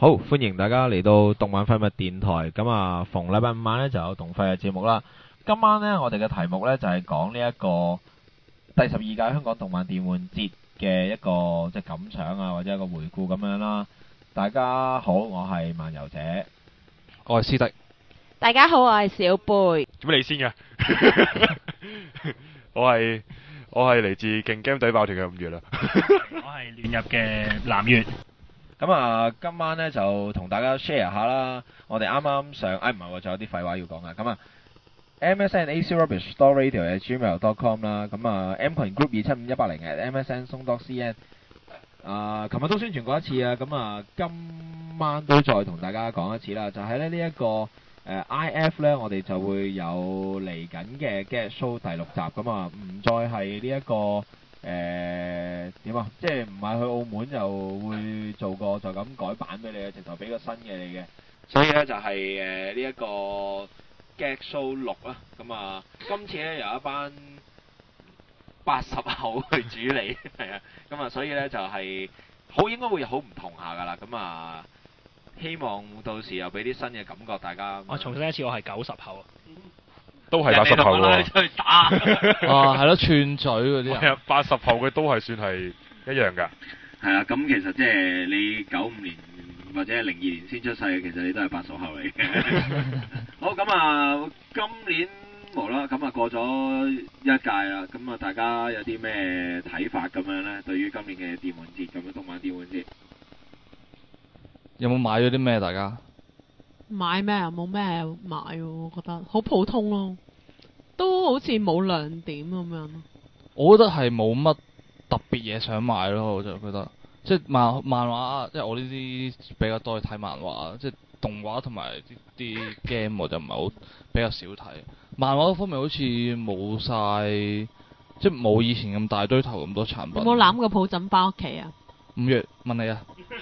好，歡迎大家嚟到動漫廢物電台。咁啊，逢禮拜五晚呢就有動廢嘅節目啦。今晚呢，我哋嘅題目呢就係講呢一個第12屆香港動漫電玩節嘅一個即係感想啊，或者一個回顧咁樣啦。大家好，我係漫遊者， 我係師弟。 大家好，我係小貝。 做咩你先嘅？我係嚟自勁 game 隊爆團嘅5月啦。 我係亂入嘅南月。 咁啊，今晚呢就同大家 share 下啦。我哋啱啱上，唔係喎，仲有啲廢話要講啊。咁啊 ，MSN AC Rubbish Store Radio @gmail.com 啦。咁啊 ，M 群 Group 275180 @MSN Song.cn。琴日都宣傳過一次啊。咁啊，今晚都再同大家講一次啦。就係咧呢一個IF 呢，我哋就會有嚟緊嘅 Get Show 第6集。咁啊，唔再係呢一個。點啊？即係唔係去澳門就會做個就咁改版俾你啊？直頭俾個新嘅你嘅，所以咧就係呢一個 Gag Show 6啦。咁啊，今次咧由一班80後去主理，係啊。咁啊，所以咧就係應該會好唔同下噶啦。咁啊，希望到時又俾啲新嘅感覺大家。 我重申一次，我係90後。 都係80後喎。 出去打。 啊，係咯，串嘴嗰啲啊。 80後嘅都係算係一樣㗎。 係啊，咁其實即係你95年或者02年先出世嘅，其實你都係80後嚟嘅。好，咁啊，今年無啦，咁啊過咗一屆啦，咁啊大家有啲咩睇法咁樣咧？對於今年嘅電玩節咁樣，動漫電玩節， 有冇買咗啲咩？大家買咩啊？冇咩買喎，我覺得好普通咯，都好似冇亮點咁樣咯。 我覺得係冇乜特別嘢想買咯，我就覺得即係漫畫，即係我呢啲比較多去睇漫畫，即係動畫同埋啲 game 我就唔係好比較少睇。漫畫嗰方面好似冇晒，即係冇以前咁大堆頭咁多產品。 有冇攬個抱枕翻屋企啊 ？5月問你啊。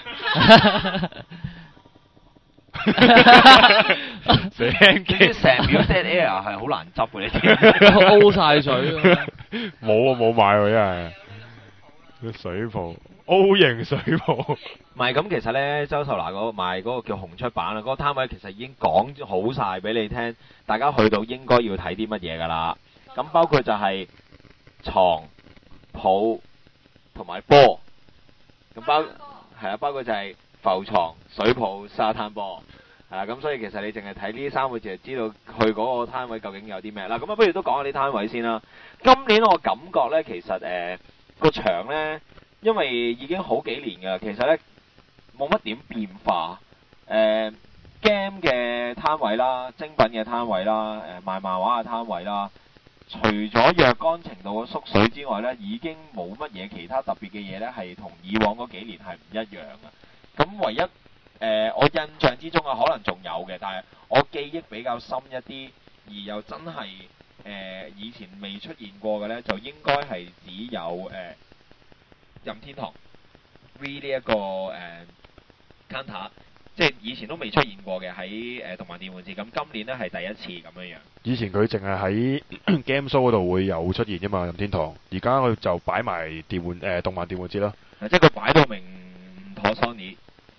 成秒 dead air 係好難執嘅，你知 O 晒嘴。 冇啊，冇買喎，真係水泡 O 型水泡。 唔係咁，其實咧，周秀娜賣嗰個叫紅出版啊，嗰個攤位其實已經講好晒俾你聽，大家去到應該要睇啲乜嘢噶啦。咁包括就係床、抱同埋波，咁包括就係浮床、水泡、沙灘波。咁所以其實你淨係睇呢3個字就知道去嗰個攤位究竟有啲咩啦。咁不如都講下啲攤位先啦。今年我感覺呢，其實個場呢，因為已經好幾年㗎，其實呢冇乜點變化。game 嘅攤位啦，精品嘅攤位啦，賣漫畫嘅攤位啦，除咗若干程度嘅縮水之外呢，已經冇乜嘢其他特別嘅嘢呢，係同以往嗰幾年係唔一樣嘅。咁唯一我印象之中啊，可能仲有嘅，但係我記憶比較深一啲，而又真係以前未出現過嘅呢，就應該係只有任天堂 V 呢一個counter， 即係以前都未出現過嘅喺動漫電玩節，咁今年呢係第一次咁樣樣。 以前佢淨係喺 Game Show 嗰度會有出現啫嘛，任天堂。而家佢就擺埋動漫電玩節啦。 即係佢擺到明唔妥 Sony。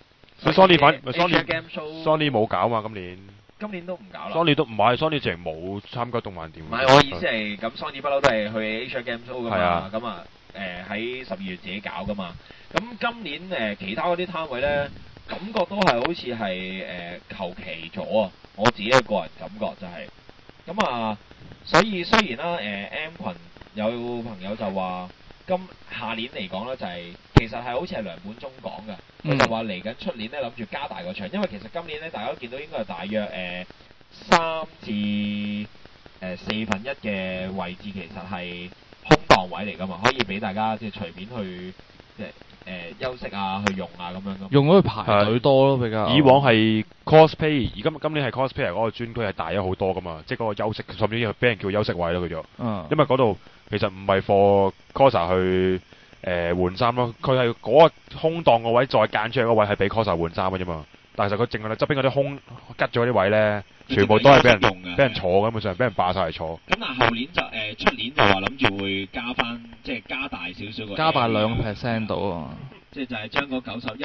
Sony 冇搞嘛，今年都唔搞啦。Sony 都唔係，Sony 淨係冇參加動漫電玩。 唔係，我意思係咁，Sony 不嬲都係去 Asia Game Show 噶嘛。咁啊，喺12月自己搞噶嘛。咁今年其他嗰啲攤位咧，感覺都係好似係求其咗啊！我自己嘅個人感覺就係咁啊。所以雖然啦，M 群有朋友就話下年嚟講咧，就係其實係好似係梁本忠講嘅，佢就話嚟緊出年咧諗住加大個場，因為其實今年咧大家都見到應該係大約3至4分1嘅位置其實係空檔位嚟噶嘛，可以俾大家即係隨便去即係休息啊，去用啊咁樣咁。 用咗去排隊多咯，比較。 以往係 cosplay， 而今年係 cosplay 嗰個專區係大咗好多噶嘛，即係嗰個休息，甚至俾人叫休息位咯，佢就。因為嗰度其實唔係 for coser 去換衫咯，佢係嗰個空檔個位再間出嚟嗰位係俾 coser 換衫嘅啫嘛。但係其實佢淨係側邊嗰啲空吉咗啲位咧，全部都係俾人坐，根本上俾人霸晒嚟坐。 咁但係後年就出年就話諗住會加翻，即係加大少少個。 加大2% 到啊！ 即係就係將嗰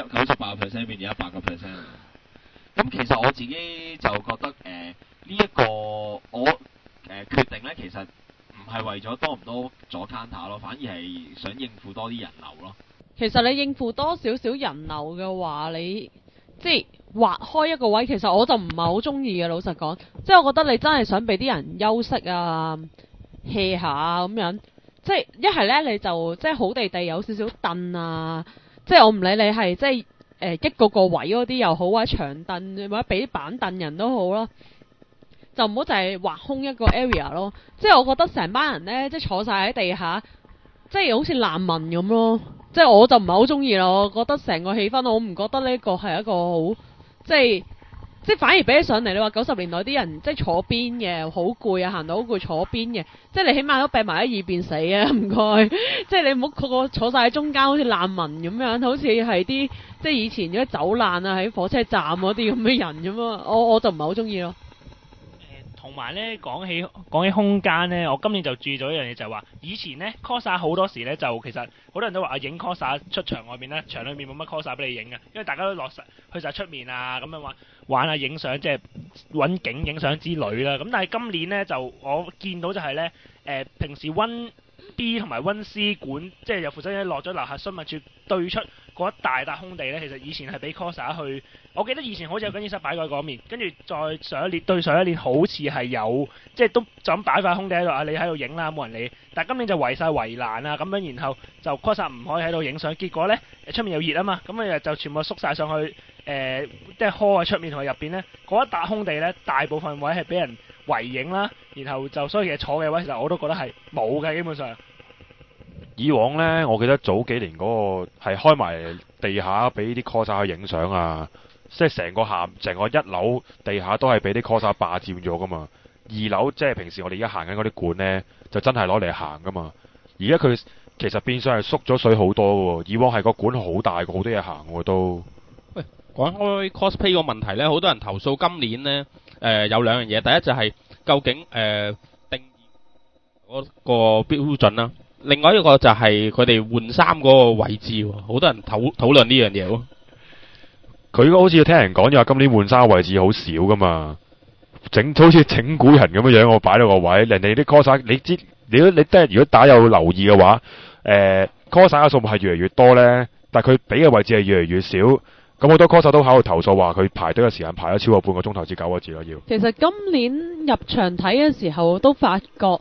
98% 變咗100%。咁其實我自己就覺得呢一個我決定咧，其實唔係為咗多唔多咗 counter 咯，反而係想應付多啲人流咯。 其實你應付多少少人流嘅話，你即係劃開一個位，其實我就唔係好中意嘅。老實講，即係我覺得你真係想俾啲人休息啊、hea 下啊咁樣。即係一係咧，你就即係好地地有少少凳啊，即係我唔理你係即係一個個位嗰啲又好，或者長凳或者俾板凳人都好啦。就唔好就係劃空一個 area 咯。即係我覺得成班人咧，即係坐晒喺地下，即係好似難民咁咯。即係我就唔係好中意咯，我覺得成個氣氛我唔覺得呢個係一個好即係反而比起上嚟，你話90年代啲人即係坐邊嘅好攰啊，行到好攰坐邊嘅，即係你起碼都閉埋喺耳邊死啊，唔該。即係你唔好個個坐晒喺中間，好似難民咁樣，好似係啲即係以前嗰啲走難啊喺火車站嗰啲咁嘅人咁啊，我就唔係好中意咯。 同埋咧，講起空間咧，我今年就注意咗一樣嘢，就係話以前咧 coser 好多時咧就其實好多人都話影 coser 出場外面咧，場裏面冇乜 coser 俾你影嘅，因為大家都落實去晒出面啊，咁樣玩下影相，即係揾景影相之類啦。咁但係今年咧就我見到就係咧平時溫 B 同埋溫 C 館，即係有負責人落咗樓下詢問處對出嗰一大笪空地咧，其實以前係俾 coser 去。我記得以前好似有更衣室擺過嗰面，跟住再上一年好似係有，即係都就咁擺塊空地喺度啊！你喺度影啦，冇人理。但係今年就圍晒圍欄啊，咁樣然後就 coser 唔可以喺度影相。結果咧出面又熱啊嘛，咁啊就全部縮晒上去即係 hall 喺出面同埋入邊咧嗰一笪空地咧，大部分位係俾人圍影啦。然後就所以其實坐嘅位其實我都覺得係冇嘅，基本上。 以往咧，我記得早幾年嗰個係開埋地下俾啲 coser 去影相啊。即係成個一樓地下都係俾啲 coser 霸佔咗噶嘛，二樓即係平時我哋而家行緊嗰啲館呢，就真係攞嚟行噶嘛。而家佢其實變相係縮咗水好多喎，以往係個館好大個，好多嘢行喎都。 喂，講開 cosplay 個問題呢，好多人投訴今年呢，有兩樣嘢，第一就係究竟定義嗰個標準啦，另外一個就係佢哋換衫嗰個位置喎，好多人討論呢樣嘢喎。 佢好似聽人講就話今年換衫位置好少噶嘛，好似整蠱人咁樣樣，我擺到個位，人哋啲 coser 你知，你如果打有留意嘅話，coser 嘅數目係越嚟越多咧，但係佢俾嘅位置係越嚟越少，咁好多 coser 都喺度投訴話佢排隊嘅時間排咗超過半個鐘頭至9個字咯要。 其實今年入場睇嘅時候都發覺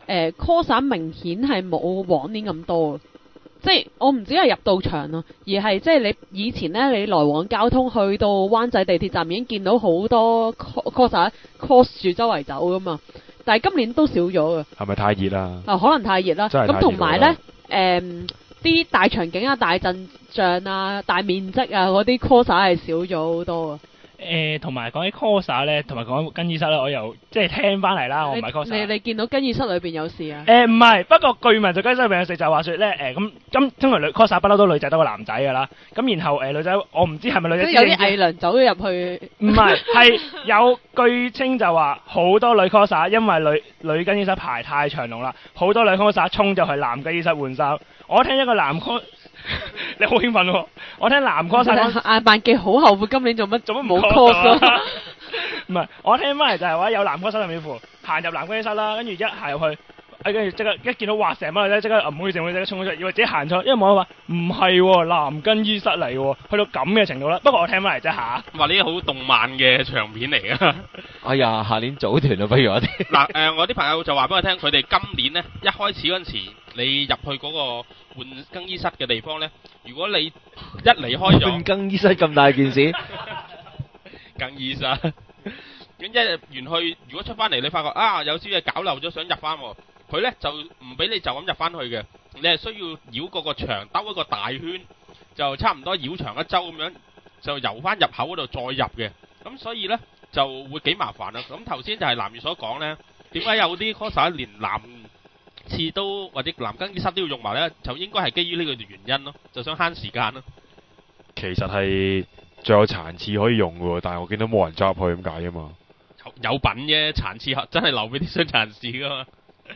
coser 明顯係冇往年咁多。即係我唔止係入到場咯，而係即係你以前咧，你來往交通去到灣仔地鐵站已經見到好多 coser cos 住周圍走噶嘛，但係今年都少咗嘅。係咪太熱啦？可能太熱啦。咁同埋咧，啲大場景啊、大陣仗啊、大面積啊嗰啲 coser 係少咗好多啊。 同埋講起 coser 咧，同埋講更衣室咧，我又即係聽翻嚟啦，我唔係 coser。你見到更衣室裏邊有事啊？ 唔係，不過據聞就更衣室裏邊有事，就話説咧，咁通常女 coser 不嬲都女仔多過男仔㗎啦。咁然後女仔，我唔知係咪女仔。即係有啲偽娘走咗入去。唔係，係有據稱就話好多女 coser 因為女更衣室排太長龍啦，好多女 coser 衝咗去男更衣室換衫。我聽一個男 cos。你好興奮喎！我聽男 cos 阿萬記好後悔今年做乜冇 cos 啊？ 唔係，我聽翻嚟就係話有男 cos 入面褲行入男更衣室啦，跟住一行入去，跟住即刻一見到哇成班女仔即刻唔好意思，即刻衝咗出嚟，以為自己行錯，因為網友話唔係喎，男更衣室嚟喎，去到咁嘅程度啦。不過我聽翻嚟啫嚇， 話呢啲好動漫嘅場面嚟㗎。 哎呀，下年組團啊，不如我哋嗱我啲朋友就話俾我聽，佢哋今年呢一開始嗰陣時，你入去嗰個換更衣室嘅地方呢，如果你一離開咗，換更衣室咁大件事， 更衣室，咁一入完去，如果出翻嚟你發覺啊有啲嘢搞漏咗，想入翻，佢呢就唔俾你就咁入翻去嘅，你係需要繞過個牆，兜一個大圈，就差唔多繞牆一周咁樣，就游翻入口嗰度再入嘅，咁所以呢就會幾麻煩啦。咁頭先就係南月所講呢，點解有啲 coser 連男廁都或者男更衣室都要用埋呢？就應該係基於呢個原因咯，就想慳時間咯。 其實係仲有殘廁可以用嘅喎，但係我見到冇人走入去咁解啊嘛。 有品啫，殘廁真係留俾啲傷殘士噶嘛。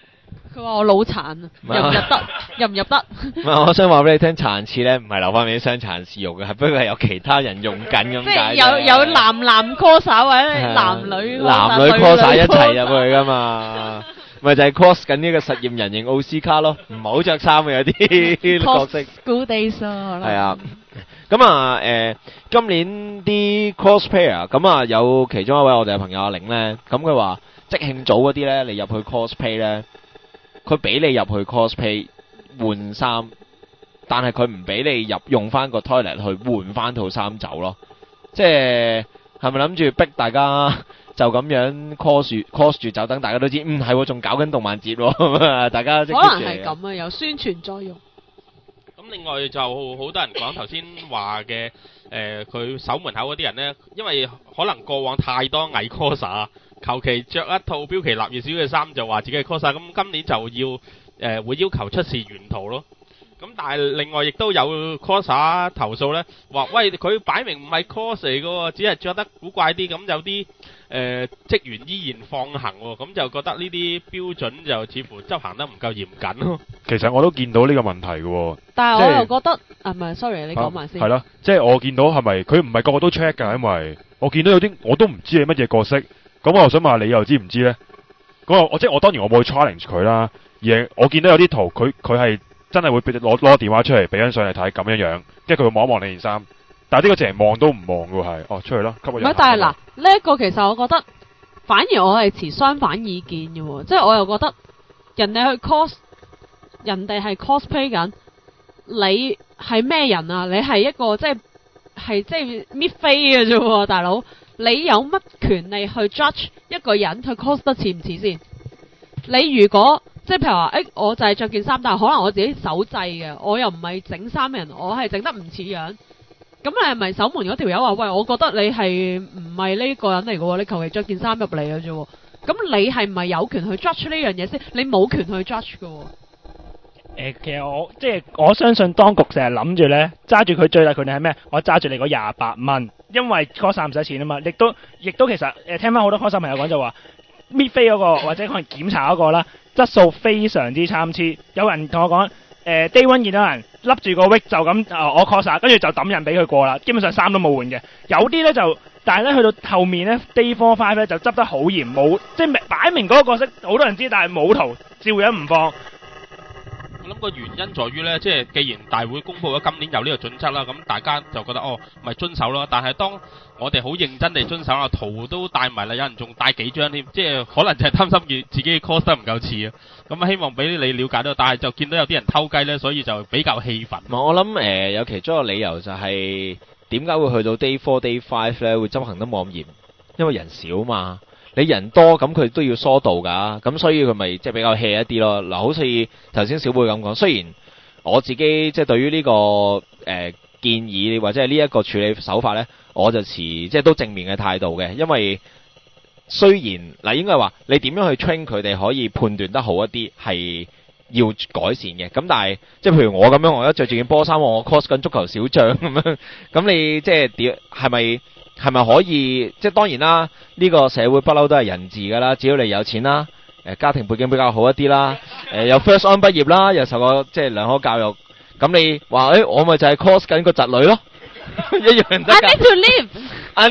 佢話我腦殘啊，入唔入得？入唔入得？ 唔係，我想話俾你聽，殘廁咧唔係留翻俾啲傷殘使用嘅，係不過係有其他人用緊咁即解。 係有男 cos 或者男女 cos 一齊入去噶嘛，咪就係 cos 緊呢個實驗人形奧斯卡咯，唔好着衫嘅有啲角色。 School days 咯， 係啊，咁啊今年啲 cosplayer 咁啊有其中一位我哋嘅朋友阿玲咧，咁佢話即興組嗰啲咧，你入去 cosplay 咧，佢俾你入去 cosplay 換衫，但係佢唔俾你入用翻個 toilet 去換翻套衫走咯，即係咪諗住逼大家就咁樣 cos 住走，等大家都知，係喎，仲搞緊動漫節喎，大家即可能係咁啊，有宣傳作用。 咁另外就好多人講頭先話嘅佢守門口嗰啲人呢，因為可能過往太多偽 coser，求其着一套標奇立異少嘅衫就話自己係 coser，咁今年就要會要求出示原圖咯。咁但係另外亦都有 coser 投訴呢，話喂，佢擺明唔係 cos 嚟嘅喎，只係着得古怪啲，咁有啲職員依然放行喎，咁就覺得呢啲標準就似乎執行得唔夠嚴謹咯。 其實我都見到呢個問題嘅喎。 但係我又覺得唔係 sorry， 你講埋先。 係啦，即係我見到係咪佢唔係個個都 check 㗎？因為我見到有啲我都唔知你乜嘢角色，咁我又想問下你又知唔知咧？咁我即係我當然我冇去 challenge 佢啦，而係我見到有啲圖佢係真係會俾攞電話出嚟俾張相嚟睇咁樣，跟住佢會望一望你件衫，但係呢個淨係望都唔望嘅係，出去咯，吸個人。 唔係，但係嗱呢一個其實我覺得反而我係持相反意見嘅喎，即係我又覺得人哋去 cos， 人哋係 cosplay 緊，你係咩人啊？你係一個即係搣飛嘅啫喎，大佬，你有乜權利去 judge 一個人去 cos 得似唔似先？你如果即係譬如話，我就係着件衫，但係可能我自己手製嘅，我又唔係整衫人，我係整得唔似樣。咁你係咪守門嗰條友話，喂，我覺得你係唔係呢個人嚟嘅喎？你求其着件衫入嚟嘅啫喎。咁你係唔係有權去 judge 呢樣嘢先？你冇權去 judge 嘅喎。 其實我相信當局成日諗住咧，揸住佢最大權力係咩？我揸住你嗰28蚊，因為 cos 唔使錢啊嘛。亦都其實聽翻好多 cos 朋友講就話，搣飛嗰個或者可能檢查嗰個啦，質素非常之參差。有人同我講，Day One 見到人笠住個 wig 就咁我 cos， 跟住就抌人俾佢過啦，基本上衫都冇換嘅。有啲咧就，但係咧去到後面咧 Day 4、5咧就執得好嚴，冇即係擺明嗰個角色好多人知，但係冇圖，照樣唔放。 我諗個原因在於呢，即係既然大會公布咗今年有呢個準則啦，咁大家就覺得咪遵守咯。但係當我哋好認真地遵守啦，圖都帶埋啦，有人仲帶幾張添，即係可能就係擔心自己 cos 得唔夠似啊。咁希望俾你了解到，但係就見到有啲人偷雞呢，所以就比較氣憤。 我諗有其中一個理由就係點解會去到 Day 4、Day 5呢會執行得冇咁嚴，因為人少嘛。你人多咁佢都要疏導㗎，咁所以佢咪即係比較 hea 一啲咯。嗱，好似頭先小貝咁講，雖然我自己即係對於呢個建議或者係呢一個處理手法呢，我就持即係都正面嘅態度嘅，因為雖然嗱應該話你點樣去 train 佢哋可以判斷得好一啲係要改善嘅，咁但係即係譬如我咁樣，我一着住件波衫，我 cos 緊足球小將咁樣，咁你即係點係咪可以？即係當然啦，呢個社會不嬲都係人治㗎啦。只要你有錢啦，家庭背景比較好一啲啦，又 first on 畢業啦，又受過即係良好教育，咁你話我咪就係 cos 緊個侄女咯，一樣得㗎。 I need to live. I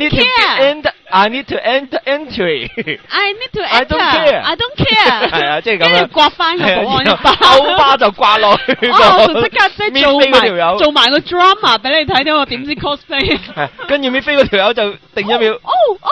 need to enter entry. I need to enter. I don't care. I don't care. 係啊，即係咁樣。 跟住刮翻個保安一巴， 歐巴就刮落去個。 我就即刻即係做埋個 drama 俾你睇到，我點知 cosplay。 跟住搣飛嗰條友就定一秒。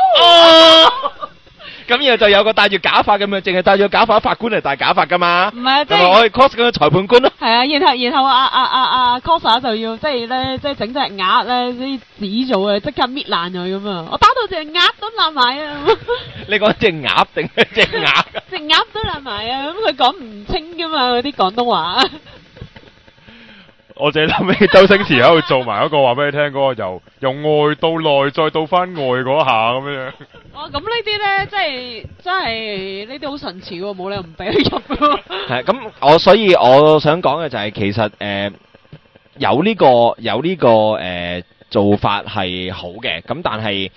咁然後就有個戴住假髮咁樣，淨係戴住假髮法官嚟戴假髮噶嘛？唔係，即係我係 cos 咁嘅裁判官咯。 係啊，然後阿 coser 就要即係咧，即係整隻鴨咧啲紙做嘅，即刻搣爛佢咁啊！我打到隻鴨都爛埋啊！你講隻鴨定隻鴨？隻鴨都爛埋啊！咁佢講唔清噶嘛，嗰啲廣東話。 我淨係諗起周星馳喺度做埋一個話俾你聽嗰個由外到內再到翻外嗰下咁樣。 咁呢啲咧，真係呢啲好神奇喎，冇理由唔俾佢入喎。 係咁，所以我想講嘅就係其實有呢個做法係好嘅，咁但係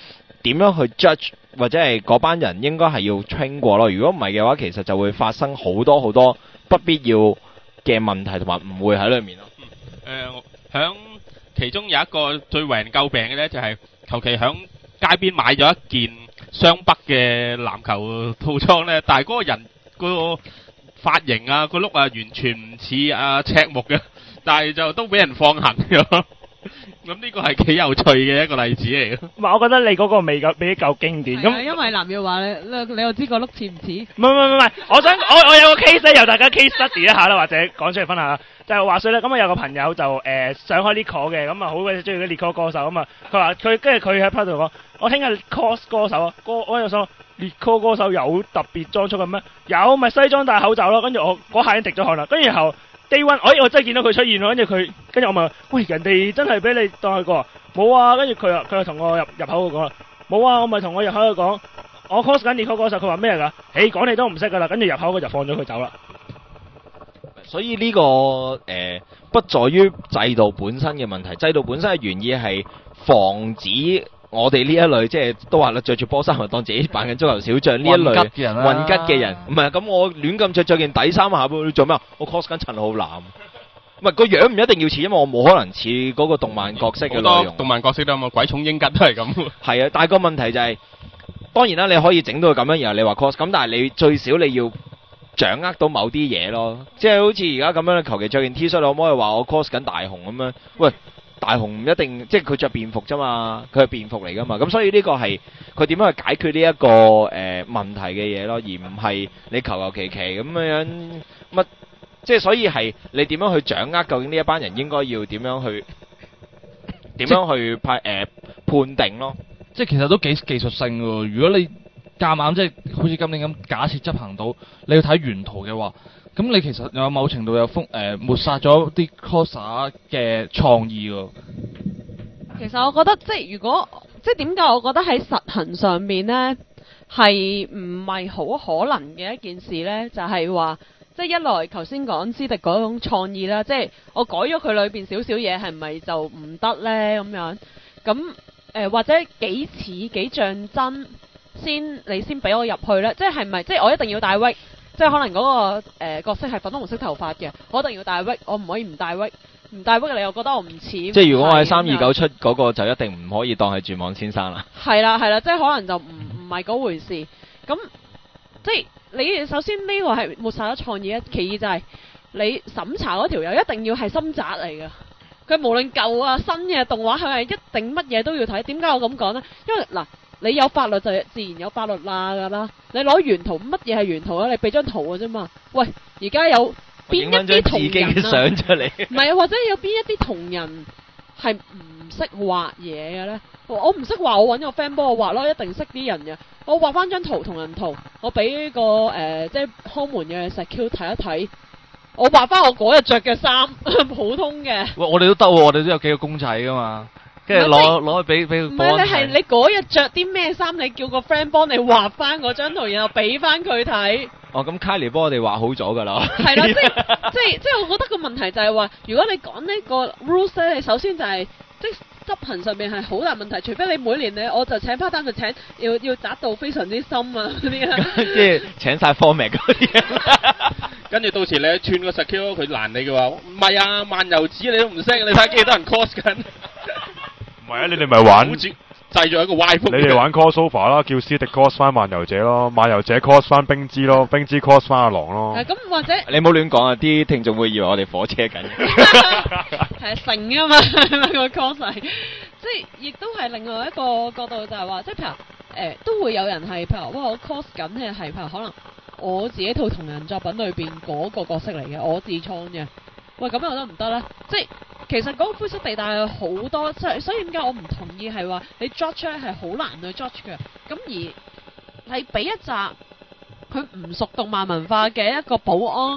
點樣去 judge 或者係嗰班人應該係要 train 過咯。如果唔係嘅話，其實就會發生好多不必要嘅問題同埋誤會喺裏面咯。 響其中有一個最為人詬病嘅咧，就係求其響街邊買咗一件雙北嘅籃球套裝咧，但係嗰個人個髮型啊、個碌啊，完全唔似阿赤木嘅，但係就都俾人放行咗。咁呢個係幾有趣嘅一個例子嚟嘅。 唔係，我覺得你嗰個未夠經典。咁因為藍耀話你又知個碌似唔似？ 唔係，我有個 case 咧，由大家 case study 一下啦，或者講出嚟分享下。就係話說咧，咁啊有個朋友就上開 Nico 嘅，咁啊好鬼中意啲 Nico 歌手咁啊，佢話跟住佢喺 part 度講，我聽日 cos 歌手啊，我就想 Nico 歌手有特別裝束嘅咩？有咪西裝戴口罩咯，跟住我嗰下已經滴咗汗啦，跟住然後 Day One，我真係見到佢出現咯，跟住我問，喂，人哋真係俾你當佢過？冇啊，跟住佢又同我入口度講啦，冇啊，我咪同我入口度講，我 cos 緊 Nico 歌手，佢話咩㗎？講你都唔識㗎啦，跟住入口嗰就放咗佢走啦。 所以呢個不在於制度本身嘅問題，制度本身嘅原意係防止我哋呢一類即係都話啦，着住波衫就當自己扮緊足球小將呢一類混吉嘅人啦， 混吉嘅人，唔係咁我亂咁着件底衫下邊做咩啊？我 cos 緊陳浩南，唔係個樣唔一定要似，因為我冇可能似嗰個動漫角色嘅內容。 好多動漫角色都有，鬼塚英吉都係咁。 係啊，但係個問題就係，當然啦，你可以整到佢咁樣，然後你話 cos，咁但係你最少你要掌握到某啲嘢咯，即係好似而家咁樣，求其着件 T 恤，可唔可以話我 cos 緊大雄咁樣？喂，大雄唔一定，即係佢着便服啫嘛，佢係便服嚟噶嘛，咁所以呢個係佢點樣去解決呢一個問題嘅嘢咯，而唔係你求其咁樣乜，即係所以係你點樣去掌握究竟呢一班人應該要點樣去判定咯？ 即係其實都幾技術性喎，如果你夾硬即係好似今年咁，假設執行到，你要睇原圖嘅話，咁你其實有某程度有抹殺咗啲 coser 嘅創意喎。 其實我覺得即係如果即係點解我覺得喺實行上面呢係唔係好可能嘅一件事呢？就係話即係一來頭先講斯迪嗰種創意啦，即係我改咗佢裏邊少少嘢，係咪就唔得呢？咁樣咁或者幾似幾像真？你先俾我入去咧，即係咪即係我一定要戴 wig， 即係可能嗰個角色係粉紅色頭髮嘅，我一定要戴 wig， 我唔可以唔戴 wig， 唔戴 wig 你又覺得我唔似。即係如果我喺329出嗰個就一定唔可以當係絕望先生啦。係啦， 即係可能就唔係嗰回事。咁即係你首先呢個係抹殺咗創意，其二就係你審查嗰條友一定要係深宅嚟㗎。佢無論舊啊新嘅動畫，佢係一定乜嘢都要睇。點解我咁講呢？因為嗱。你有法律就自然有法律㗎啦。你攞原圖，乜嘢係原圖啊？你俾張圖㗎啫嘛。喂，而家有邊一啲同人相出嚟？ 唔係啊，或者有邊一啲同人係唔識畫嘢嘅咧？我唔識畫，我揾個 friend 幫我畫咯，一定識啲人嘅。我畫翻張同人圖，我俾個即係看門嘅石 Q 睇一睇。我畫翻我嗰日着嘅衫，普通嘅。 喂，我哋都得喎，我哋都有幾個公仔㗎嘛。跟住攞去俾佢。 唔係，你係你嗰日着啲咩衫？你叫個 friend 幫你畫翻嗰張圖，然後俾翻佢睇。 哦，咁 Kylie 幫我哋畫好咗㗎啦。 係啦，即係我覺得個問題就係話，如果你講呢個 rules 咧，你首先就係即係執行上面係好大問題。除非你每年我就請 part time 就請要扎到非常之深啊嗰啲啊。 即係請晒 format 嗰啲。 跟住到時你串個 secure 佢攔你嘅話，唔係啊，漫遊紙你都唔識，你睇幾多人 cos 緊。 唔係啊，你哋咪玩製造一個歪風。 你哋玩 crossover 啦，叫斯迪 cos 翻漫遊者咯，漫遊者 cos 翻冰之咯，冰之 cos 翻阿狼咯。 咁或者你唔好亂講啊！啲聽眾會以為我哋火車緊。 係成啊嘛，個 cos 係，即係亦都係另外一個角度就係話，即係譬如都會有人係譬如哇，我 cos 緊嘅係譬如可能我自己套同人作品裏邊嗰個角色嚟嘅，我自創嘅。喂，咁又得唔得咧？即係其實嗰個灰色地帶係好多，所以點解我唔同意係話你 judge 咧係好難去 judge 嘅。咁而係俾一集佢唔熟動漫文化嘅一個保安，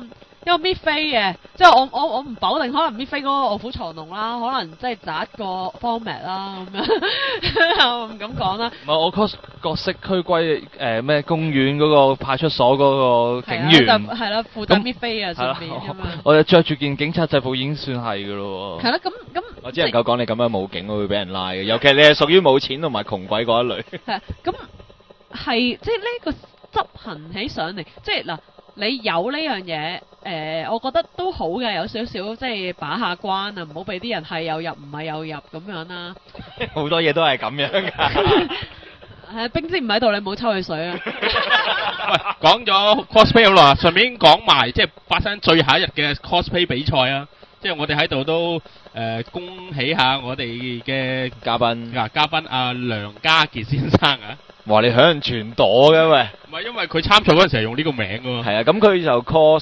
一個搣飛嘅，即係我唔否定，可能搣飛嗰個卧虎藏龍啦，可能即係擇一個 format 啦咁樣，我唔敢講啦。 唔係我角色區歸咩公園嗰個派出所嗰個警員， 係啦，負責搣飛啊上面咁樣。 我就着住件警察制服已經算係㗎咯喎。 係啦，咁我只能夠講你咁樣冇警，會俾人拉嘅。尤其你係屬於冇錢同埋窮鬼嗰一類。 係咁係即係呢個執行起上嚟，即係嗱，你有呢樣嘢，我覺得都好嘅，有少少即係把下關啊，唔好俾啲人係又入唔係又入咁樣啦。 好多嘢都係咁樣㗎。 係冰姐唔喺度，你唔好抽佢水啊！ 喂，講咗 cosplay 好耐，順便講埋即係發生最後一日嘅 cosplay 比賽啊！即係我哋喺度都恭喜下我哋嘅嘉賓阿梁家傑先生啊！ 哇！你響全朵嘅喂， 唔係因為佢參賽嗰陣時係用呢個名㗎喎。 係啊，咁佢就 cos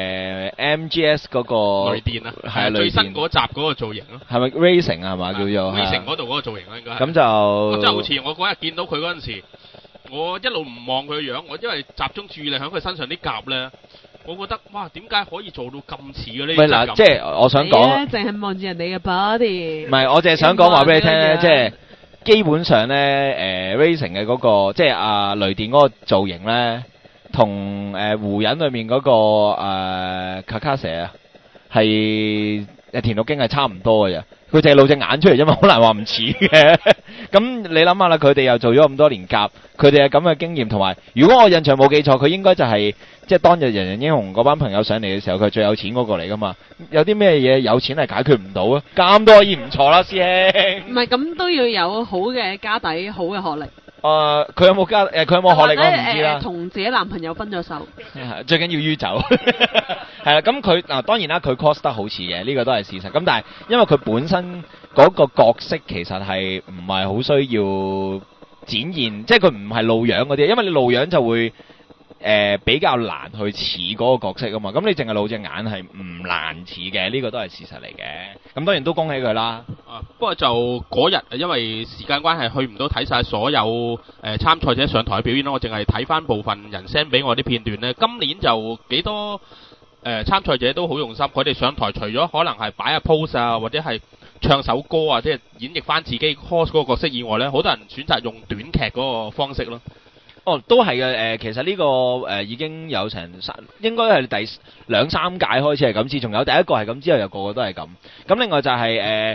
MGS 嗰個雷電啊， 係啊， 最新嗰集嗰個造型咯。 係咪 Racing 啊？係嘛叫做 Racing 嗰度嗰個造型啦，應該係。 咁就真係好似我嗰日見到佢嗰陣時，我一路唔望佢嘅樣，我因為集中注意力喺佢身上啲甲咧。我覺得哇，點解可以做到咁似嘅呢？ 喂嗱，即係我想講， 淨係望住人哋嘅 body。 唔係，我淨係想講話俾你聽咧，即係基本上咧，Racing 嘅嗰個即係雷電嗰個造型咧，同湖人裏面嗰個卡卡蛇啊，係田六經係差唔多嘅啫。佢淨係露隻眼出嚟啫嘛，好難話唔似嘅。咁你諗下啦，佢哋又做咗咁多年甲，佢哋係咁嘅經驗，同埋如果我印象冇記錯，佢應該就係即係當日人人英雄嗰班朋友上嚟嘅時候，佢係最有錢嗰個嚟噶嘛。有啲咩嘢有錢係解決唔到啊？咁多已唔錯啦，師兄。 唔係咁都要有好嘅家底，好嘅學歷。 佢有冇佢有冇學歷我唔知啦。 同自己男朋友分咗手。 最緊要於走。係啦，咁佢嗱當然啦，佢 cos 得好似嘅，呢個都係事實。咁但係因為佢本身嗰個角色其實係唔係好需要展現，即係佢唔係露樣嗰啲，因為你露樣就會比較難去似嗰個角色啊嘛。咁你淨係露隻眼係唔難似嘅，呢個都係事實嚟嘅。咁當然都恭喜佢啦。 不過就嗰日因為時間關係去唔到睇晒所有參賽者上台表演啦，我淨係睇翻部分人 send 俾我啲片段呢。今年就幾多參賽者都好用心，佢哋上台除咗可能係擺下 pose 啊，或者係唱首歌啊，即係演繹翻自己 cos 嗰個角色以外呢，好多人選擇用短劇嗰個方式咯。 都係嘅。其實呢個已經有成應該係第2、3屆開始係咁，自從有第一個係咁之後，又個個都係咁。咁另外就係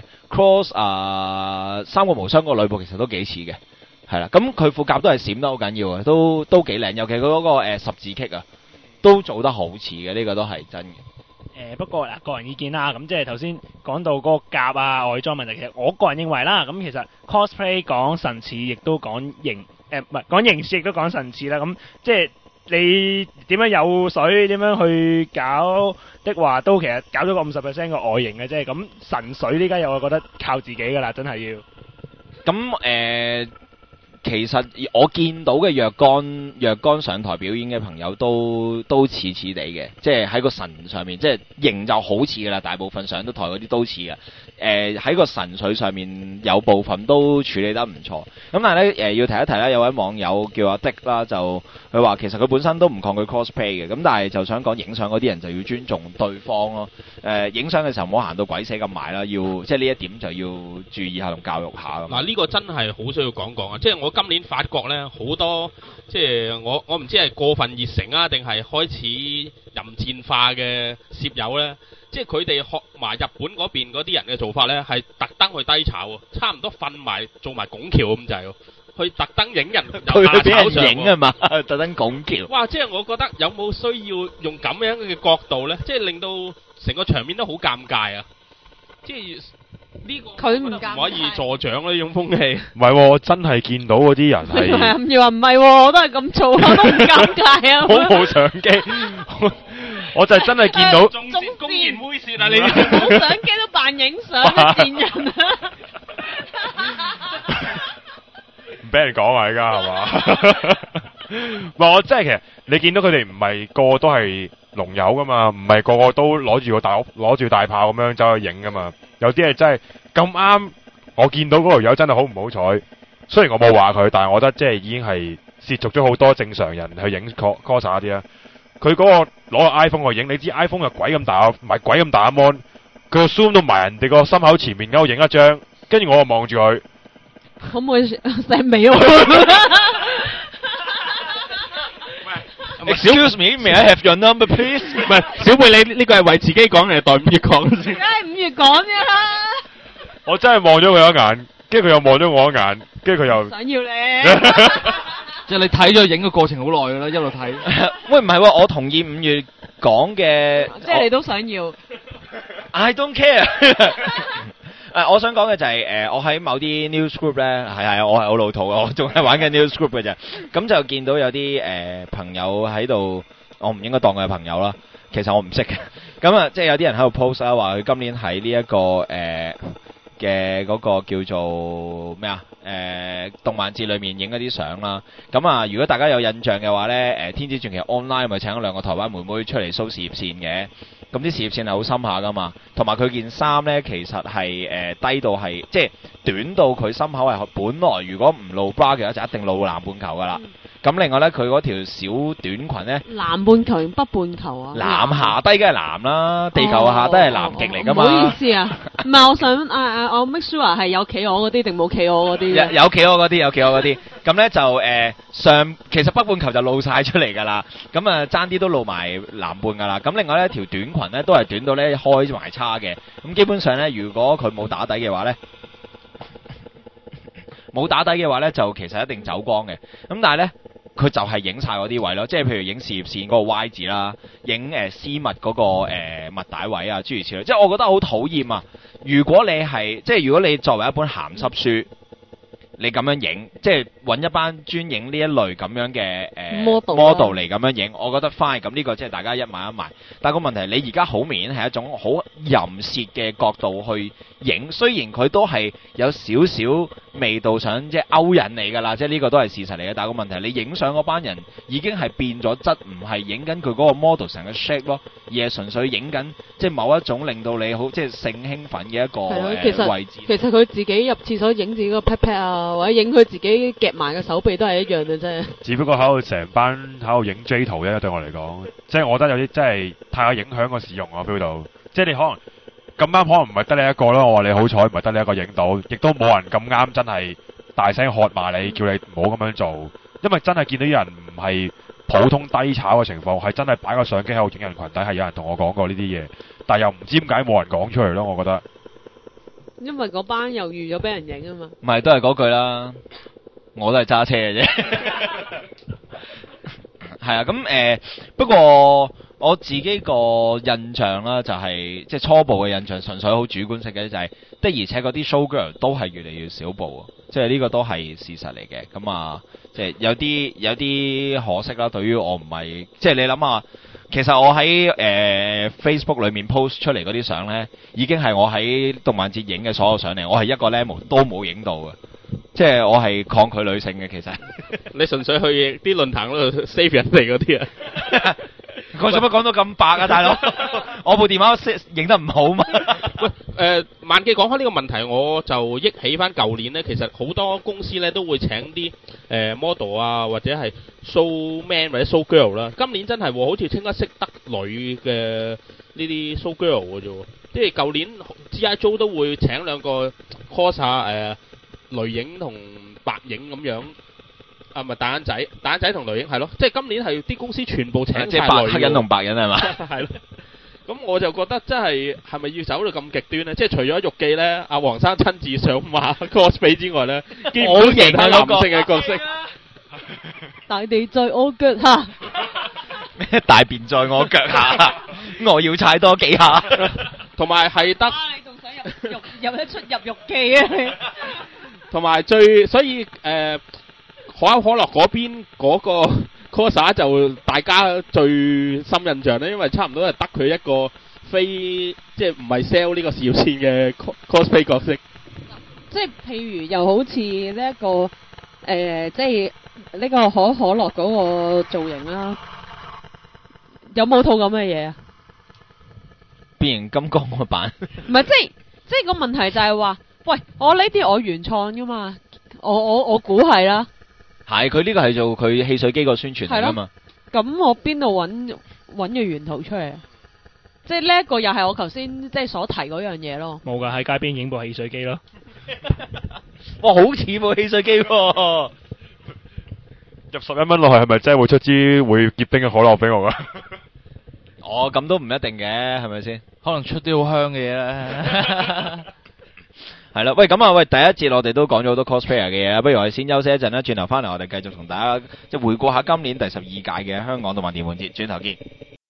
Cross 三國無雙個呂布其實都幾似嘅，係啦。咁佢副甲都係閃得好緊要嘅，都幾靚。尤其佢嗰個十字棘啊，都做得好似嘅，呢個都係真嘅。 不過嗱，個人意見啦，咁即係頭先講到嗰個甲啊外裝問題，其實我個人認為啦，咁其實 cosplay 講神似，亦都講型。唔係講形式，亦都講神似啦。咁即係你點樣有水，點樣去搞的話，都其實搞咗個50% 嘅外形嘅啫。咁神水呢家嘢，我覺得靠自己㗎啦，真係要。 咁其實我見到嘅若干上台表演嘅朋友都似地嘅，即係喺個神上面，即係型就好似㗎啦。大部分上到台嗰啲都似嘅。喺個神髓上面有部分都處理得唔錯，咁但係咧要提一提啦，有位網友叫阿迪啦，就佢話其實佢本身都唔抗拒 cosplay 嘅，咁但係就想講影相嗰啲人就要尊重對方咯，影相嘅時候唔好行到鬼死咁埋啦，要即係呢一點就要注意下同教育下咁。 嗱呢個真係好需要講啊！即係我今年發覺咧好多，即係我唔知係過分熱誠啊，定係開始淫賤化嘅攝友咧。即係佢哋學埋日本嗰邊嗰啲人嘅做法咧，係特登去低炒喎，差唔多瞓埋做埋拱橋咁滯喎，去特登影人由下炒上影啊嘛，特登拱橋。 哇！即係我覺得有冇需要用咁樣嘅角度咧，即係令到成個場面都好尷尬啊！即係呢個佢唔尷尬， 可以助長呢種風氣。 唔係喎，我真係見到嗰啲人係。 又話唔係喎，我都係咁做，我都唔尷尬啊！ 好冇相機。我就真係見到公然猥褻啊！你冇相機都扮影相嘅賤人啊！ 唔俾人講啊！依家係嘛？唔係我真係其實你見到佢哋唔係個個都係龍友噶嘛，唔係個個都攞住大炮咁樣走去影噶嘛。有啲係真係咁啱，我見到嗰條友真係好唔好彩。雖然我冇話佢，但係我覺得即係已經係涉足咗好多正常人去影 cos 啲啦。 佢嗰個攞個 iPhone 去影，你知 iPhone 又鬼咁大，唔係鬼咁大 mon， 佢就 zoom 到埋人哋個心口前面嗰度影一張，跟住我就望住佢。 可唔可以錫尾我 ？Excuse me, may I have your number, please？ 唔係，小貝你呢個係為自己講定係代5月講先？ 梗係5月講嘅啦。 我真係望咗佢一眼，跟住佢又望咗我一眼，跟住佢又想要你。 即係你睇咗影嘅過程好耐㗎啦，一路睇。 喂，唔係喎，我同意5月講嘅。 即係你都想要。 I don't care 。我想講嘅就係我喺某啲 news group 咧，係我係好老土嘅，我仲係玩緊 news group 嘅啫。咁就見到有啲朋友喺度，我唔應該當佢係朋友啦。其實我唔識嘅。咁啊，即係有啲人喺度 post 啦，話佢今年喺呢一個嘅嗰個叫做咩啊？動漫節裏面影嗰啲相啦。咁啊，如果大家有印象嘅話咧，天之傳奇 online 咪請咗2個台灣妹妹出嚟 show 事業線嘅。咁啲事業線係好深下噶嘛，同埋佢件衫咧其實係低到係即係短到佢心口係本來如果唔露 bra 嘅話就一定露南半球噶啦。咁另外咧佢嗰條小短裙咧， 南半球定北半球啊？ 南下低梗係南啦，地球下低係南極嚟噶嘛。 唔好意思啊，唔係我想我 make sure 係有企鵝嗰啲定冇企鵝嗰啲嘅？ 有企鵝嗰啲，有企鵝嗰啲。咁咧就其實北半球就露晒出嚟㗎啦。咁啊爭啲都露埋南半㗎啦。咁另外咧條短裙咧都係短到咧開埋叉嘅。咁基本上咧，如果佢冇打底嘅話咧，就其實一定走光嘅。咁但係咧，佢就係影晒嗰啲位咯，即係譬如影事業線嗰個 Y 字啦，影絲襪嗰個襪帶位啊，諸如此類。即係我覺得好討厭啊！如果你作為一本鹹濕書，你咁樣影，即係揾一班專影呢一類咁樣嘅model 嚟咁樣影，我覺得 fine。咁呢個即係大家一買一賣。但係個問題，你而家好明顯係一種好淫褻嘅角度去影，雖然佢都係有少少味道想即係勾引你㗎啦，即係呢個都係事實嚟嘅。但係個問題，你影相嗰班人已經係變咗質，唔係影緊佢嗰個 model 成個 shape 咯，而係純粹影緊即係某一種令到你好即係性興奮嘅一個位置。 其實佢自己入廁所影自己個 pat pat 啊，或者影佢自己夾埋嘅手臂都係一樣嘅啫。 只不過喺度成班喺度影 J 圖啫，對我嚟講，即係我覺得有啲真係太有影響個使用啊 feel 到，即係你可能咁啱可能唔係得你一個啦，我話你好彩唔係得你一個影到，亦都冇人咁啱真係大聲喝罵你，叫你唔好咁樣做，因為真係見到啲人唔係普通低炒嘅情況，係真係擺個相機喺度影人裙底，係有人同我講過呢啲嘢，但又唔知點解冇人講出嚟咯，我覺得。 因為嗰班又預咗俾人影啊嘛。 唔係都係嗰句啦，我都係揸車嘅啫。係啊，咁不過我自己個印象啦，就係即係初步嘅印象，純粹好主觀性嘅，就係的而且嗰啲 show girl 都係越嚟越少部，即係呢個都係事實嚟嘅。咁啊，即係有啲可惜啦。對於我唔係，即係你諗下，其實我喺Facebook 裏面 post 出嚟嗰啲相咧，已經係我喺動漫節影嘅所有相嚟，我係一個 lemon 都冇影到嘅。即係我係抗拒女性嘅，其實。 你純粹去啲論壇嗰度 save 人哋嗰啲啊？ 我做乜講到咁白啊，大佬？我部電話影得唔好嘛？ 喂，萬記講開呢個問題，我就憶起翻舊年呢，其實好多公司呢都會請啲model 啊，或者係 show man 或者 show girl 啦。今年真係好似清一色得女嘅呢啲 show girl 嘅啫。即係舊年 G.I. Joe 都會請2個 cos 雷影同白影咁樣。啊，唔係大眼仔同雷影係咯，即係今年係啲公司全部請晒女， 即係黑人同白人係嘛？ 係咯。咁我就覺得真係咪要走到咁極端咧？即係除咗玉記咧，阿黃生親自上馬 cosplay 之外咧，基本上其他男性嘅角色。 大地在我腳下， 咩大便在我腳下，我要踩多幾下。 同埋係得。 你仲想入一出入玉記啊？ 同埋所以可口可樂嗰邊嗰個 coser 就大家最深印象咧，因為差唔多係得佢一個非即係唔係 sell 呢個事業線嘅 cosplay 角色。 即係譬如又好似呢一個即係呢個可口可樂嗰個造型啦，有冇套咁嘅嘢啊？ 變形金剛個版。 唔係，即係個問題就係話，喂，我呢啲我原創噶嘛，我估係啦。 係，佢呢個係做佢汽水機個宣傳嚟㗎嘛。 咁我邊度揾揾個沿途出嚟？即係呢一個又係我頭先即係所提嗰樣嘢咯。 冇㗎，喺街邊影部汽水機咯。 哇，好似部汽水機喎！ 入11蚊落去係咪真係會出支會結冰嘅可樂俾我㗎？ 哦，咁都唔一定嘅，係咪先？ 可能出啲好香嘅嘢咧。 係啦，喂，咁啊，喂，第一節我哋都講咗好多 cosplayer 嘅嘢，不如我哋先休息一陣啦，轉頭翻嚟我哋繼續同大家即係回顧下今年第12屆嘅香港動漫電玩節，轉頭見。